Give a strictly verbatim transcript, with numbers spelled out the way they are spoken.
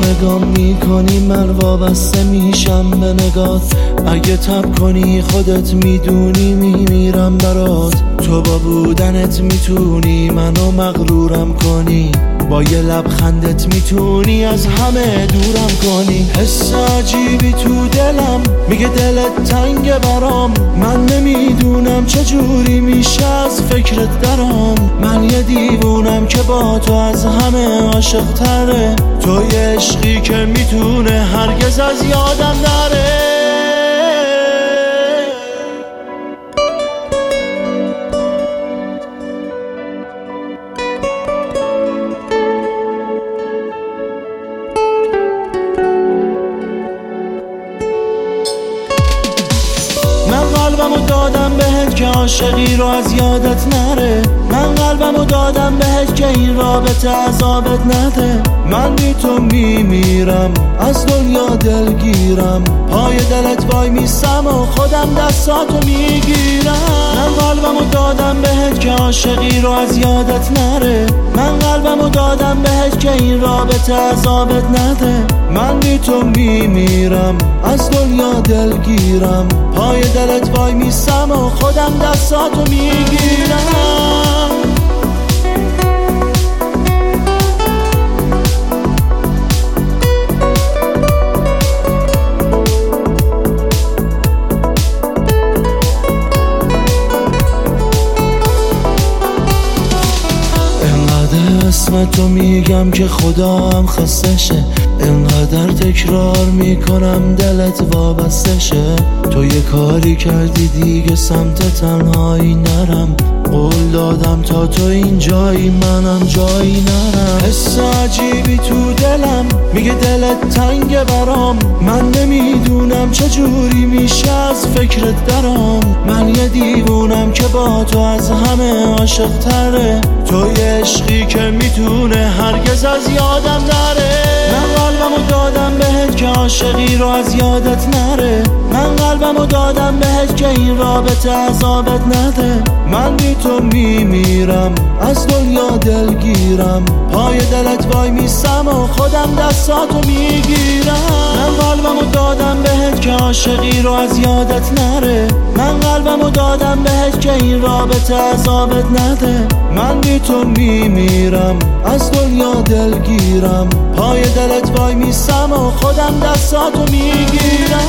نگام میکنی من وابسته میشم به نگات. اگه تب کنی خودت میدونی میمیرم برات. تو با بودنت میتونی منو مغرورم کنی، با یه لبخندت میتونی از همه دورم کنی. حس عجیبی تو دلم میگه دلت تنگ برام. من نمیدونم چجوری میشه از فکرت درام. من یه دیوونم که با تو از همه عاشق تره. تو یه عشقی که میتونه هرگز از یادم نره. قلبمو دادم بهت که عاشقی رو از یادت نره. من قلبمو دادم بهت که این رابطه عذابت نده. من بی تو میمیرم از دنیا دلگیرم. پای دلت وای میسم و خودم دستاتو میگیرم. من قلبمو دادم بهت که عاشقی رو از یادت نره. من قلبمو دادم بهت که این رابطه عذابت نده. من بی تو میمیرم از دنیا دلگیرم. پای دلت وای میسم و خودم دستاتو میگیرم. انقدر اسمتو میگم که خدا هم خسته شه. انقدر تکرار میکنم دلت وابسته شه. تو یه کاری کردی دیگه سمت تنهایی نرم. قول دادم تا تو این جایی منم جایی نرم. حس عجیبی تو دلم میگه دلت تنگ برام. من نمیدونم چجوری میشه از فکرت درام. من یه دیوونم که با تو از همه عاشق تره. تو یه عشقی که میتونه هرگز از یادم نره. من قلبمو دادم بهت که عاشقی رو از یادت نره. من قلبمو دادم بهت که این رابطه عذابت نده. من بی تو میمیرم از دنیا دلگیرم. پای دلت وای میسم و خودم دستاتو میگیرم. من قلبمو دادم بهت که عاشقی رو از یادت نره. من قلبمو دادم بهت که این رابطه عذابت نده. من بی تو میمیرم از دنیا دلگیرم. پای دلت وای میسم و خودم دستاتو میگیرم.